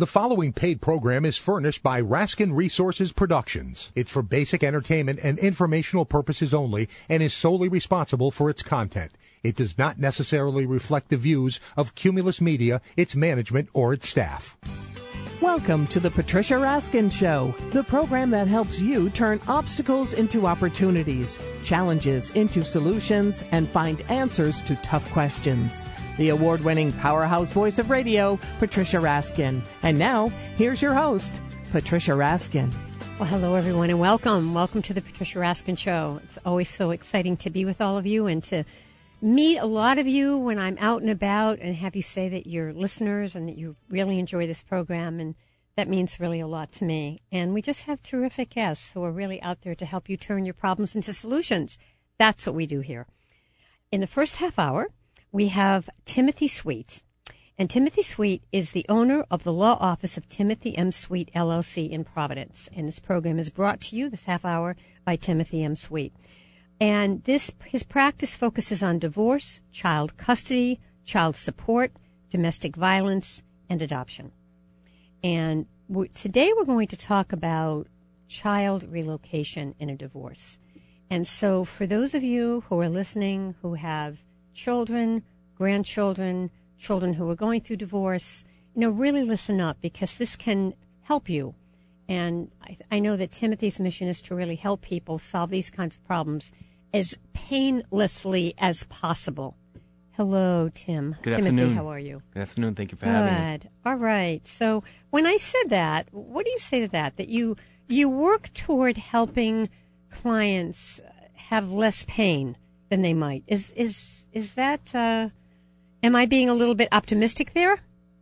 The following paid program is furnished by Raskin Resources Productions. It's for basic entertainment and informational purposes only and is solely responsible for its content. It does not necessarily reflect the views of Cumulus Media, its management, or its staff. Welcome to the Patricia Raskin Show, the program that helps you turn obstacles into opportunities, challenges into solutions, and find answers to tough questions. The award-winning powerhouse voice of radio, Patricia Raskin. And now, here's your host, Patricia Raskin. Well, hello, everyone, and welcome. Welcome to the Patricia Raskin Show. It's always so exciting to be with all of you and to meet a lot of you when I'm out and about and have you say that you're listeners and that you really enjoy this program, and that means really a lot to me. And we just have terrific guests who are really out there to help you turn your problems into solutions. That's what we do here. In the first half hour, we have Timothy Sweet. And Timothy Sweet is the owner of the law office of Timothy M. Sweet, LLC in Providence. And this program is brought to you this half hour by Timothy M. Sweet. And his practice focuses on divorce, child custody, child support, domestic violence, and adoption. And today we're going to talk about child relocation in a divorce. And so for those of you who are listening who have children, grandchildren, children who are going through divorce, really listen up, because this can help you. And I know that Timothy's mission is to really help people solve these kinds of problems as painlessly as possible. Hello, Tim. Good Timothy, afternoon. how are you? Good afternoon. Thank you for having me. Good. All right. So when I said that, what do you say to that? That you work toward helping clients have less pain than they might. Is that, am I being a little bit optimistic there?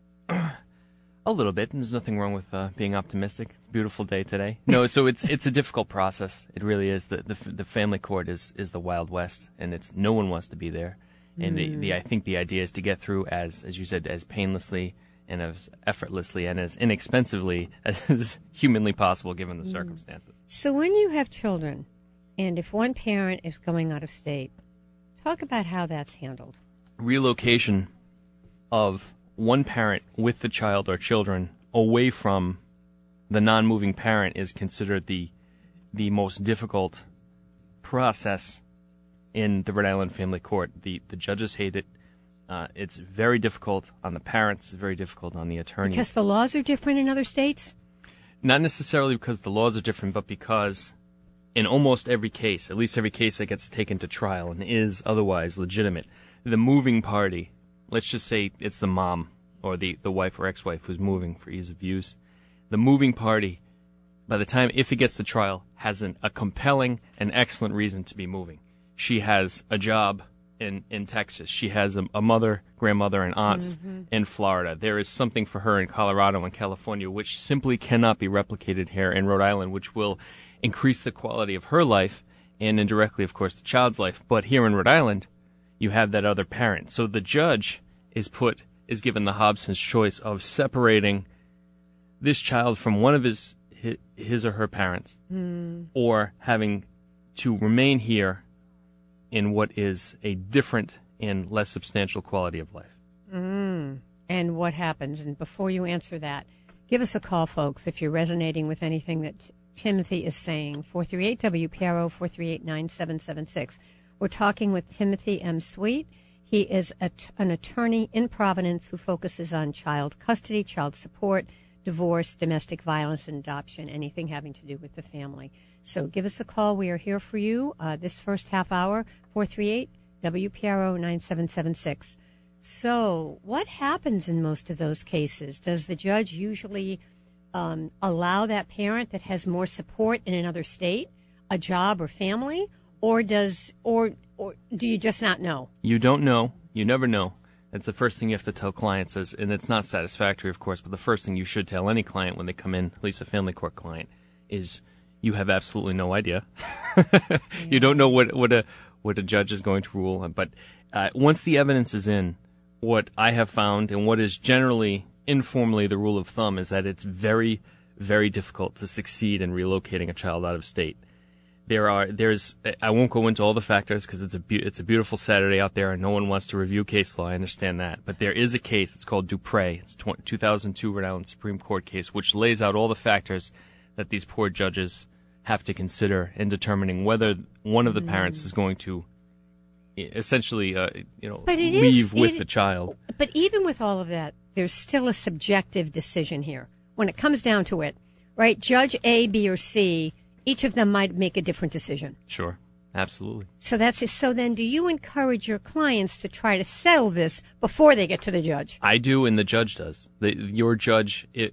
A little bit. There's nothing wrong with being optimistic. It's a beautiful day today. No, so it's a difficult process. It really is. The family court is the Wild West, and no one wants to be there. And I think the idea is to get through, as you said, as painlessly and as effortlessly and as inexpensively as humanly possible given the circumstances. So when you have children, and if one parent is going out of state, talk about how that's handled. Relocation of one parent with the child or children away from the non-moving parent is considered the most difficult process in the Rhode Island Family Court. The judges hate it. It's very difficult on the parents. It's very difficult on the attorneys. Because the laws are different in other states? Not necessarily because the laws are different, but because in almost every case, at least every case that gets taken to trial and is otherwise legitimate, the moving party, let's just say it's the mom or the wife or ex-wife who's moving for ease of use, the moving party, by the time, if it gets to trial, has a compelling and excellent reason to be moving. She has a job in Texas. She has a mother, grandmother, and aunts in Florida. There is something for her in Colorado and California which simply cannot be replicated here in Rhode Island, which will increase the quality of her life and indirectly, of course, the child's life. But here in Rhode Island, you have that other parent. So the judge is given the Hobson's choice of separating this child from one of his or her parents, or having to remain here in what is a different and less substantial quality of life. And what happens? And before you answer that, give us a call, folks, if you're resonating with anything that Timothy is saying. 438-WPRO, 438-9776. We're talking with Timothy M. Sweet. He is an attorney in Providence who focuses on child custody, child support, divorce, domestic violence, and adoption, anything having to do with the family. So give us a call. We are here for you this first half hour, 438-WPRO 9776. So what happens in most of those cases? Does the judge usually allow that parent that has more support in another state, a job or family, or do you just not know? You don't know. You never know. It's the first thing you have to tell clients, and it's not satisfactory, of course, but the first thing you should tell any client when they come in, at least a family court client, is you have absolutely no idea. You don't know what a judge is going to rule. But once the evidence is in, what I have found and what is generally informally the rule of thumb is that it's very, very difficult to succeed in relocating a child out of state. I won't go into all the factors because it's a beautiful Saturday out there and no one wants to review case law. I understand that. But there is a case, it's called Dupre. It's a 2002 Rhode Island Supreme Court case, which lays out all the factors that these poor judges have to consider in determining whether one of the parents is going to essentially, leave with the child. But even with all of that, there's still a subjective decision here. When it comes down to it, right? Judge A, B, or C, each of them might make a different decision. Sure. Absolutely. So that's it. So then do you encourage your clients to try to settle this before they get to the judge? I do, and the judge does. Your judge, and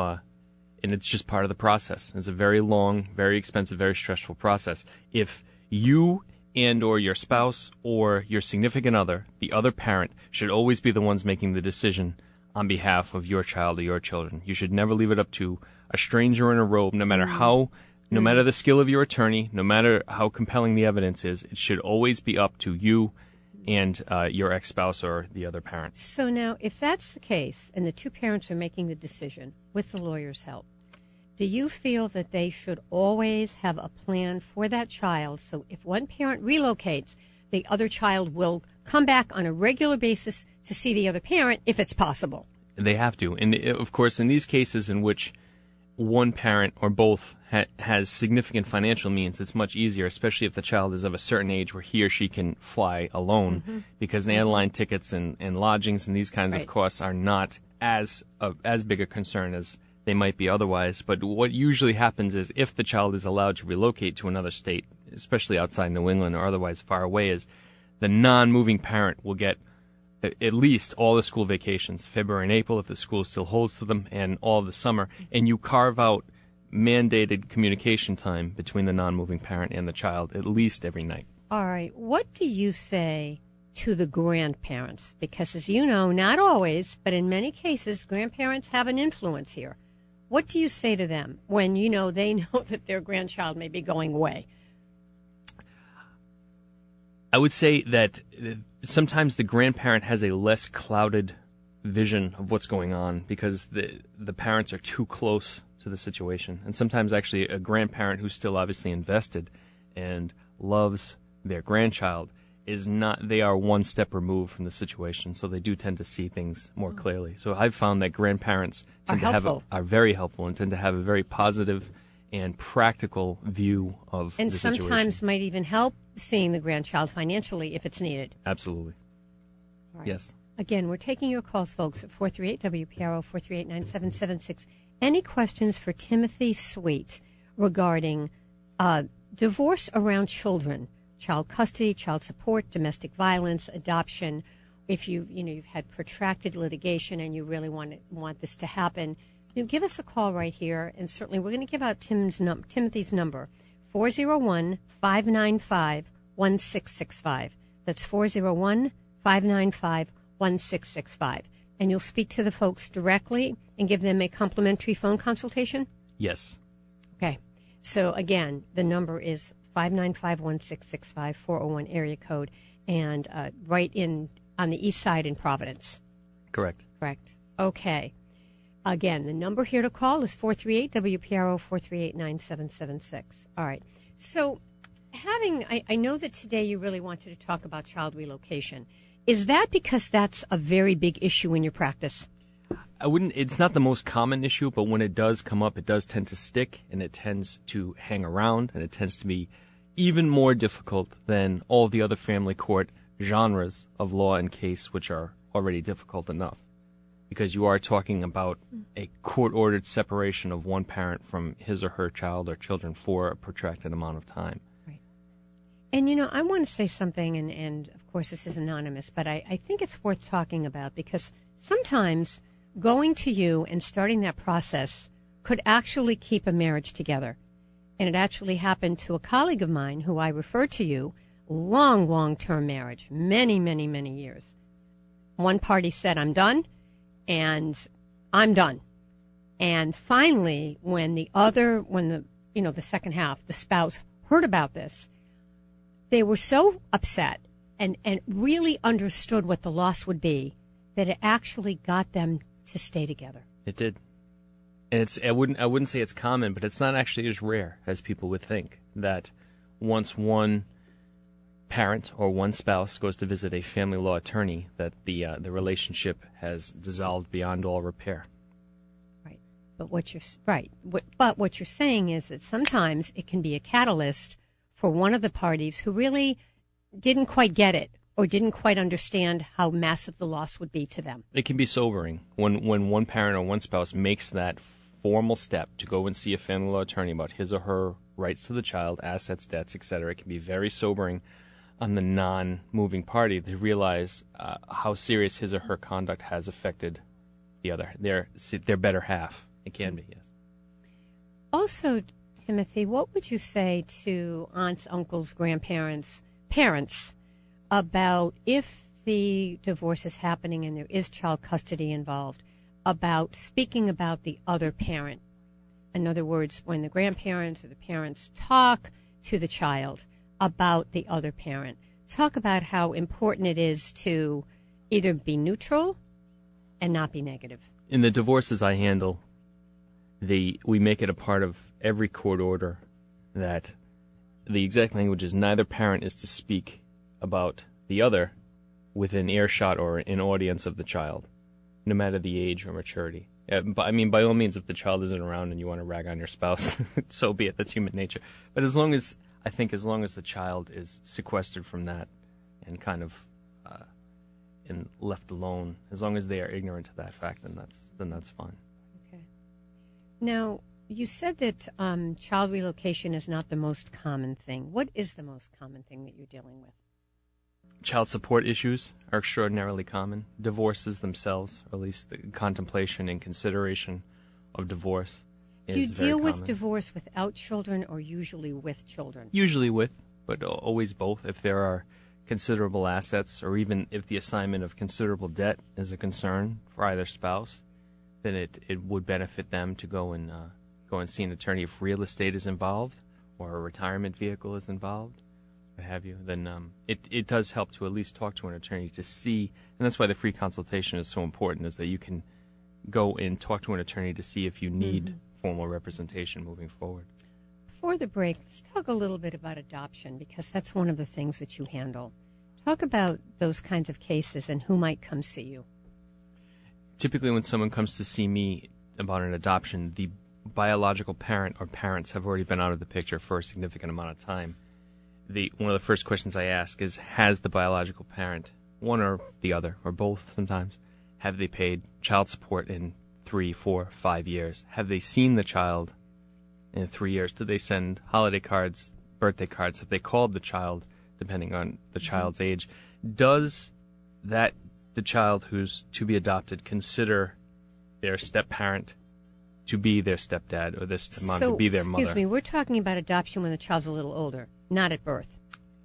it's just part of the process. It's a very long, very expensive, very stressful process. If you and or your spouse or your significant other, the other parent, should always be the ones making the decision on behalf of your child or your children. You should never leave it up to a stranger in a robe, no matter the skill of your attorney, no matter how compelling the evidence is. It should always be up to you and your ex-spouse or the other parent. So now, if that's the case, and the two parents are making the decision with the lawyer's help, do you feel that they should always have a plan for that child? So if one parent relocates, the other child will come back on a regular basis to see the other parent if it's possible. They have to. And, of course, in these cases in which one parent or both has significant financial means, it's much easier, especially if the child is of a certain age where he or she can fly alone, because the airline tickets and lodgings and these kinds of costs are not as big a concern as they might be otherwise. But what usually happens is if the child is allowed to relocate to another state, especially outside New England or otherwise far away, is the non-moving parent will get at least all the school vacations, February and April, if the school still holds to them, and all the summer. And you carve out mandated communication time between the non-moving parent and the child at least every night. All right. What do you say to the grandparents? Because, as you know, not always, but in many cases, grandparents have an influence here. What do you say to them when, they know that their grandchild may be going away? I would say that sometimes the grandparent has a less clouded vision of what's going on because the parents are too close to the situation. And sometimes actually a grandparent who's still obviously invested and loves their grandchild they are one step removed from the situation, so they do tend to see things more clearly. So I've found that grandparents are very helpful and tend to have a very positive and practical view of the situation. And sometimes might even help seeing the grandchild financially if it's needed. Absolutely. All right. Yes. Again, we're taking your calls, folks, at 438-WPRO, 438-9776. Any questions for Timothy Sweet regarding divorce around children, child custody, child support, domestic violence, adoption? If you've had protracted litigation and you really want this to happen, give us a call right here, and certainly we're going to give out Timothy's number, 401-595-1665. That's 401-595-1665. And you'll speak to the folks directly and give them a complimentary phone consultation? Yes. Okay. So, again, the number is 595-1665, 401 area code, and right on the east side in Providence. Correct. Okay. Again, the number here to call is 438-WPRO, 438-9776. All right. So I know that today you really wanted to talk about child relocation. Is that because that's a very big issue in your practice? It's not the most common issue, but when it does come up, it does tend to stick, and it tends to hang around, and it tends to be even more difficult than all the other family court genres of law and case, which are already difficult enough. Because you are talking about a court-ordered separation of one parent from his or her child or children for a protracted amount of time. Right. And, I want to say something, and of course this is anonymous, but I think it's worth talking about because sometimes going to you and starting that process could actually keep a marriage together. And it actually happened to a colleague of mine who I referred to you, long-term marriage, many, many, many years. One party said, I'm done. And I'm done. And finally, when the second half, the spouse heard about this, they were so upset and really understood what the loss would be that it actually got them to stay together. It did. And I wouldn't say it's common, but it's not actually as rare as people would think that once one parent or one spouse goes to visit a family law attorney, that the relationship has dissolved beyond all repair. Right. But what you're saying is that sometimes it can be a catalyst for one of the parties who really didn't quite get it or didn't quite understand how massive the loss would be to them. It can be sobering when one parent or one spouse makes that formal step to go and see a family law attorney about his or her rights to the child, assets, debts, etc. It can be very sobering on the non-moving party to realize how serious his or her conduct has affected the other, their better half. It can be, yes. Also, Timothy, what would you say to aunts, uncles, grandparents, parents about if the divorce is happening and there is child custody involved, about speaking about the other parent? In other words, when the grandparents or the parents talk to the child about the other parent, talk about how important it is to either be neutral and not be negative. In the divorces I handle, we make it a part of every court order that the exact language is neither parent is to speak about the other within earshot or in audience of the child, no matter the age or maturity. But I mean, by all means, if the child isn't around and you want to rag on your spouse, so be it. That's human nature. But as long as the child is sequestered from that and kind of and left alone, as long as they are ignorant to that fact, then that's fine. Okay. Now, you said that child relocation is not the most common thing. What is the most common thing that you're dealing with? Child support issues are extraordinarily common. Divorces themselves, or at least the contemplation and consideration of divorce, Do you is very deal with common. divorce without children or usually with children? Usually with, but always both. If there are considerable assets, or even if the assignment of considerable debt is a concern for either spouse, then it would benefit them to go and see an attorney. If real estate is involved or a retirement vehicle is involved, what have you, then it does help to at least talk to an attorney to see, and that's why the free consultation is so important, is that you can go and talk to an attorney to see if you need formal representation moving forward. Before the break, let's talk a little bit about adoption, because that's one of the things that you handle. Talk about those kinds of cases and who might come see you. Typically when someone comes to see me about an adoption, the biological parent or parents have already been out of the picture for a significant amount of time. One of the first questions I ask is, has the biological parent, one or the other, or both sometimes, have they paid child support in 3, 4, 5 years? Have they seen the child in 3 years? Do they send holiday cards, birthday cards? Have they called the child, depending on the child's age? Does the child who's to be adopted consider their step-parent to be their stepdad, or their stepmom to be their mother? Excuse me, we're talking about adoption when the child's a little older, not at birth.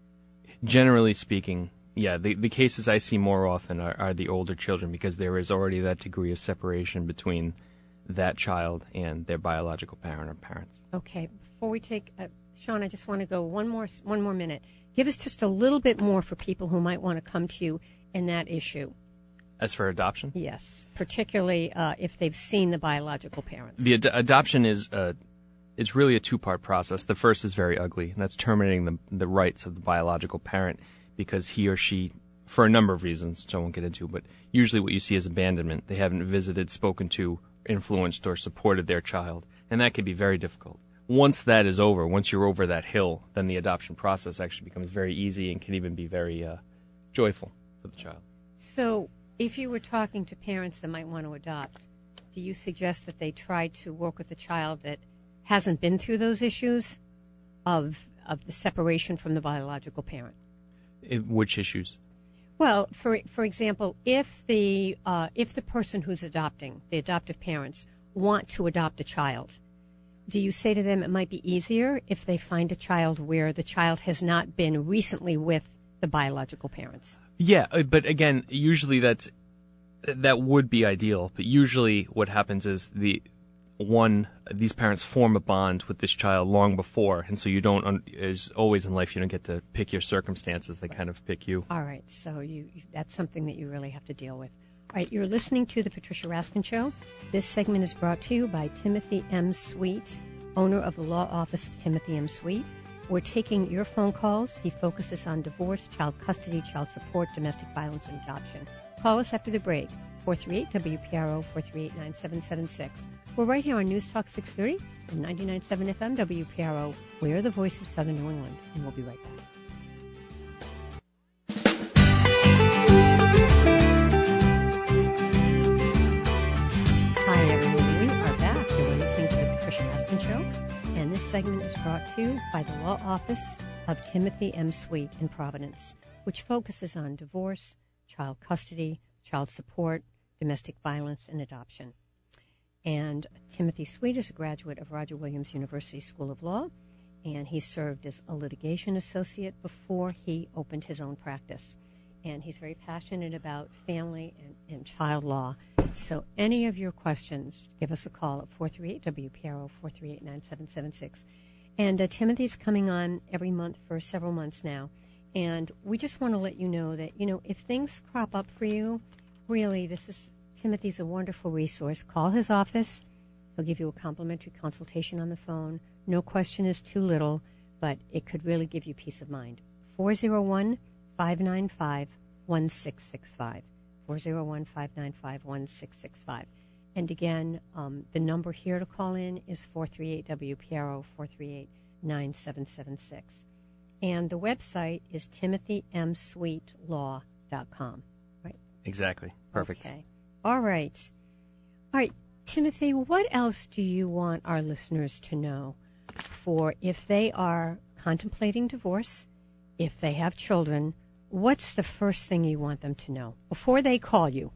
Generally speaking, yeah, the cases I see more often are the older children, because there is already that degree of separation between that child and their biological parent or parents. Okay, before we take, Sean, I just want to go one more minute. Give us just a little bit more for people who might want to come to you in that issue. As for adoption? Yes, particularly if they've seen the biological parents. The adoption is it's really a two-part process. The first is very ugly, and that's terminating the rights of the biological parent, because he or she, for a number of reasons, which I won't get into, but usually what you see is abandonment. They haven't visited, spoken to, influenced, or supported their child, and that can be very difficult. Once that is over, once you're over that hill, then the adoption process actually becomes very easy and can even be very joyful for the child. So if you were talking to parents that might want to adopt, do you suggest that they try to work with a child that hasn't been through those issues of the separation from the biological parent? Which issues? Well, for example, if the person who's adopting, the adoptive parents, want to adopt a child, do you say to them it might be easier if they find a child where the child has not been recently with the biological parents? Yeah, but again, usually that would be ideal. But usually what happens is these parents form a bond with this child long before, and so you don't, as always in life, you don't get to pick your circumstances. They kind of pick you. All right, so that's something that you really have to deal with. All right, you're listening to The Patricia Raskin Show. This segment is brought to you by Timothy M. Sweet, owner of the law office of Timothy M. Sweet, We're taking your phone calls. He focuses on divorce, child custody, child support, domestic violence, and adoption. Call us after the break, 438-WPRO, 438-9776. We're right here on News Talk 630 and 99.7 FM WPRO. We are the voice of Southern New England, and we'll be right back. Hi, everyone. We are back. You're listening to the Patricia Raskin Show, and this segment is brought to you by the Law Office of Timothy M. Sweet in Providence, which focuses on divorce, child custody, child support, domestic violence, and adoption. And Timothy Sweet is a graduate of Roger Williams University School of Law, and he served as a litigation associate before he opened his own practice. And he's very passionate about family and child law. So any of your questions, give us a call at 438-WPRO, 438-9776. And Timothy's coming on every month for several months now. And we just want to let you know that, if things crop up for you, really, Timothy's a wonderful resource. Call his office. He'll give you a complimentary consultation on the phone. No question is too little, but it could really give you peace of mind. 401-595-1665. 401-595-1665. And again, the number here to call in is 438-WPRO, 438-9776. And the website is timothymsweetlaw.com, right? Exactly. Perfect. Okay. All right, Timothy, what else do you want our listeners to know for if they are contemplating divorce, if they have children? What's the first thing you want them to know before they call you?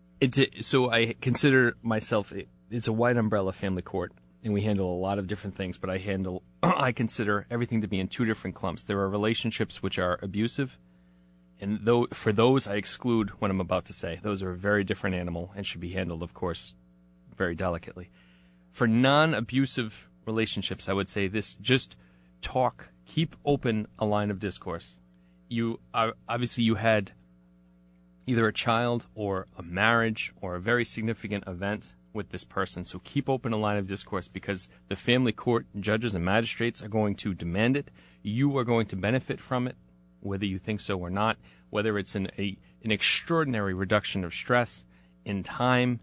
So I consider myself, it's a wide umbrella family court, and we handle a lot of different things, but I consider everything to be in two different clumps. There are relationships which are abusive, and for those I exclude what I'm about to say. Those are a very different animal and should be handled, of course, very delicately. For non-abusive relationships, I would say this: just talk, keep open a line of discourse. You had either a child or a marriage or a very significant event with this person, so keep open a line of discourse, because the family court judges and magistrates are going to demand it. You are going to benefit from it, whether you think so or not, whether it's an extraordinary reduction of stress in time,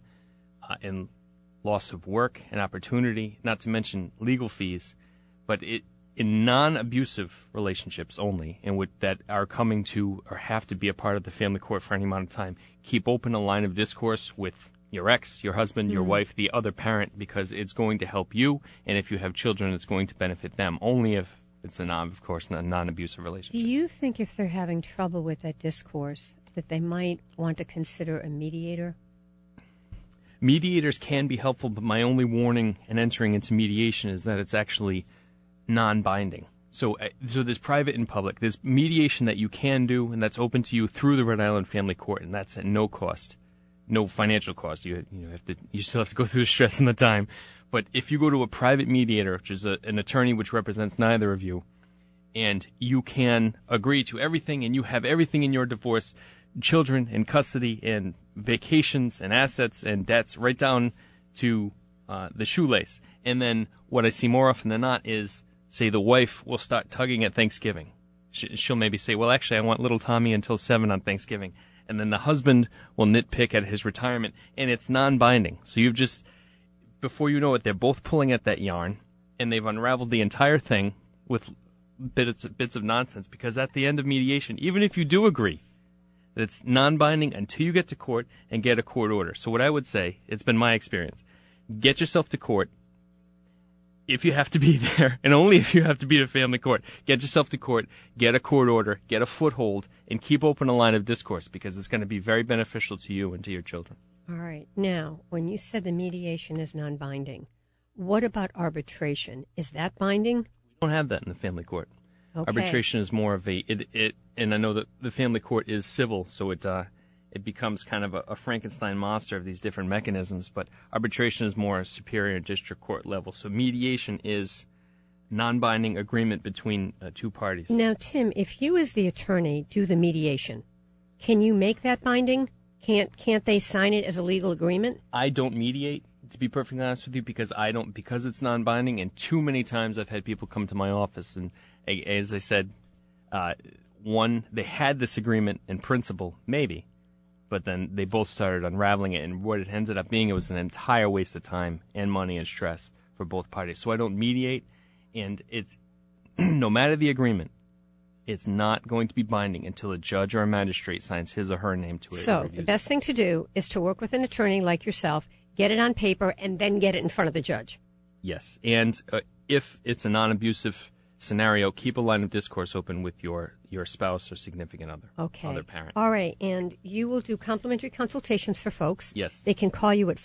in loss of work and opportunity, not to mention legal fees, but in non-abusive relationships only, and that are coming to or have to be a part of the family court for any amount of time, keep open a line of discourse with your ex, your husband, your wife, the other parent, because it's going to help you, and if you have children, it's going to benefit them, only if it's a non-abusive relationship. Do you think if they're having trouble with that discourse that they might want to consider a mediator? Mediators can be helpful, but my only warning in entering into mediation is that it's actually non-binding. So there's private and public. There's mediation that you can do, and that's open to you through the Rhode Island Family Court, and that's at no cost, no financial cost. You still have to go through the stress and the time. But if you go to a private mediator, which is an attorney which represents neither of you, and you can agree to everything, and you have everything in your divorce, children and custody and vacations and assets and debts, right down to the shoelace. And then what I see more often than not is, say, the wife will start tugging at Thanksgiving. She'll maybe say, well, actually, I want little Tommy until 7 on Thanksgiving. And then the husband will nitpick at his retirement, and it's non-binding. So you've just, before you know it, they're both pulling at that yarn, and they've unraveled the entire thing with bits of nonsense, because at the end of mediation, even if you do agree that it's non-binding until you get to court and get a court order. So what I would say, it's been my experience, get yourself to court if you have to be there, and only if you have to be at family court. Get yourself to court, get a court order, get a foothold, and keep open a line of discourse, because it's going to be very beneficial to you and to your children. All right. Now, when you said the mediation is non-binding, what about arbitration? Is that binding? We don't have that in the family court. Okay. Arbitration is more of and I know that the family court is civil, so it becomes kind of a Frankenstein monster of these different mechanisms, but arbitration is more a superior district court level. So mediation is non-binding agreement between two parties. Now, Tim, if you as the attorney do the mediation, can you make that binding? Can't they sign it as a legal agreement? I don't mediate, to be perfectly honest with you, because it's non-binding, and too many times I've had people come to my office, and as I said, one, they had this agreement in principle, maybe, but then they both started unraveling it, and what it ended up being, it was an entire waste of time and money and stress for both parties. So I don't mediate, and it's no matter the agreement, it's not going to be binding until a judge or a magistrate signs his or her name to it. So the best thing to do is to work with an attorney like yourself, get it on paper, and then get it in front of the judge. Yes, and if it's a non-abusive scenario, keep a line of discourse open with your spouse or significant other, other parent. All right, and you will do complimentary consultations for folks. Yes. They can call you at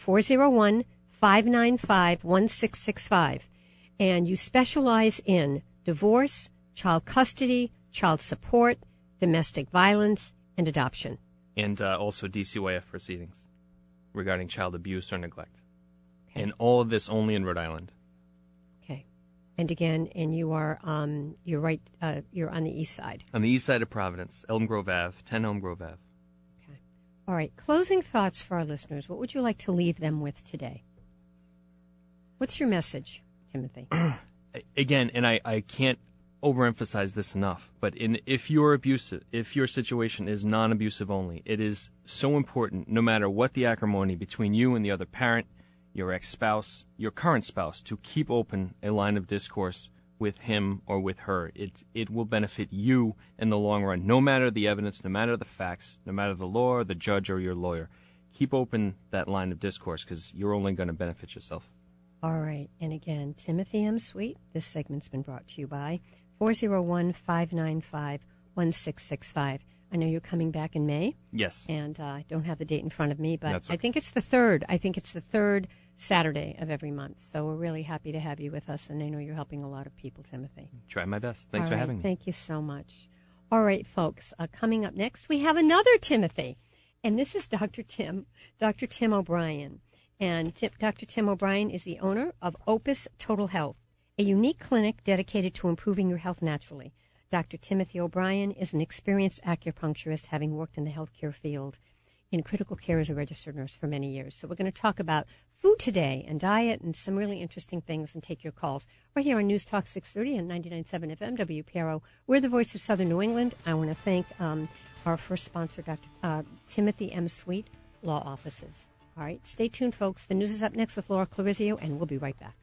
401-595-1665, and you specialize in divorce, child custody, child support, domestic violence, and adoption. And also DCYF proceedings regarding child abuse or neglect. Okay. And all of this only in Rhode Island. Okay. And again, and you are, you're right, you're on the east side. On the east side of Providence, Elm Grove Ave, 10 Elm Grove Ave. Okay. All right. Closing thoughts for our listeners. What would you like to leave them with today? What's your message, Timothy? Again, and I can't overemphasize this enough, but if you're abusive, if your situation is non-abusive only, it is so important, no matter what the acrimony between you and the other parent, your ex-spouse, your current spouse, to keep open a line of discourse with him or with her. It will benefit you in the long run, no matter the evidence, no matter the facts, no matter the law or the judge or your lawyer. Keep open that line of discourse, because you're only going to benefit yourself. All right. And again, Timothy M. Sweet, this segment's been brought to you by 401-595-1665. I know you're coming back in May. Yes. And I don't have the date in front of me, but That's okay. I think it's the third. I think it's the third Saturday of every month. So we're really happy to have you with us, and I know you're helping a lot of people, Timothy. Try my best. Thanks for having me. Thank you so much. All right, folks, coming up next, we have another Timothy, and this is Dr. Tim O'Brien. And Dr. Tim O'Brien is the owner of Opus Total Health, a unique clinic dedicated to improving your health naturally. Dr. Timothy O'Brien is an experienced acupuncturist, having worked in the healthcare field in critical care as a registered nurse for many years. So we're going to talk about food today and diet and some really interesting things, and take your calls right here on News Talk 630 and 99.7 FM WPRO. We're the voice of Southern New England. I want to thank our first sponsor, Dr. Timothy M. Sweet Law Offices. All right, stay tuned, folks. The news is up next with Laura Clarizio, and we'll be right back.